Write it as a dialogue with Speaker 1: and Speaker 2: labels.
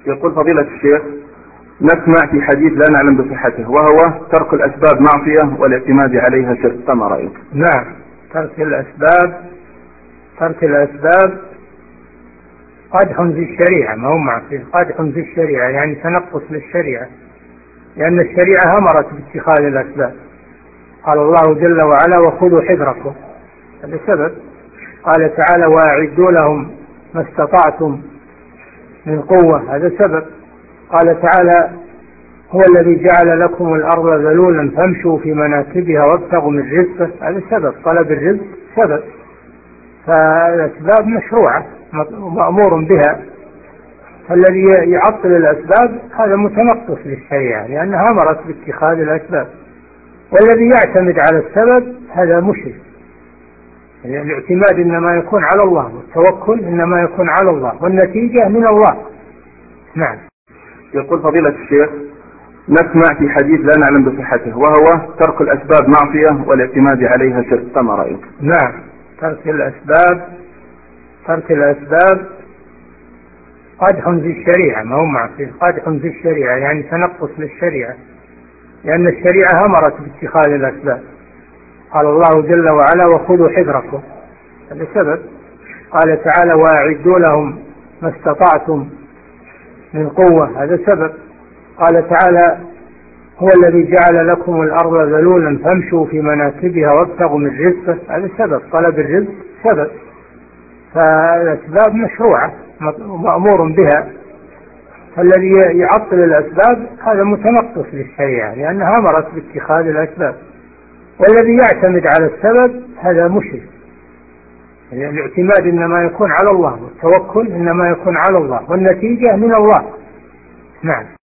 Speaker 1: يقول فضيلة الشيخ: نسمع في حديث لا نعلم بصحته، وهو ترك الأسباب معصية والاعتماد عليها شرك، فما رأيك؟
Speaker 2: نعم، ترك الأسباب قدح في الشريعة، ما هو معصية، قدح في الشريعة، يعني تنقص للشريعة، لأن الشريعة أمرت باتخاذ الأسباب. قال الله جل وعلا: وخذوا حذركم، هذا سبب. قال تعالى: وأعدوا لهم ما استطعتم من قوة، هذا سبب. قال تعالى: هو الذي جعل لكم الأرض ذلولا فامشوا في مناكبها وابتغوا من رزقه، هذا سبب. طلب الرزق سبب، فالأسباب مشروعة مأمور بها. فالذي يعطل الأسباب هذا متنقص للشريعة، لأنها أمرت باتخاذ الأسباب. والذي يعتمد على السبب هذا مشرك. الاعتماد إنما يكون على الله، والتوكل إنما يكون على الله، والنتيجة من الله. نعم.
Speaker 1: يقول فضيلة الشيخ: نسمع في حديث لا نعلم بصحته، وهو ترك الأسباب معصية والاعتماد عليها شرك، فما رأيك؟
Speaker 2: نعم، ترك الأسباب قدح في الشريعة، ما هو معصية، قدح في الشريعة، يعني تنقص للشريعة، لأن الشريعة أمرت باتخاذ الأسباب. قال الله جل وعلا: وخذوا حذركم، هذا سبب. قال تعالى: وأعدوا لهم ما استطعتم من قوة، هذا سبب. قال تعالى: هو الذي جعل لكم الأرض ذلولا فامشوا في مناكبها وابتغوا من رزقه، هذا سبب. طلب الرزق سبب، فالأسباب مشروعة مأمور بها. فالذي يعطل الأسباب هذا متنقص للشريعة، لأنها أمرت باتخاذ الأسباب. والذي يعتمد على السبب هذا مشرك. الاعتماد إنما يكون على الله، والتوكل إنما يكون على الله، والنتيجة من الله. نعم.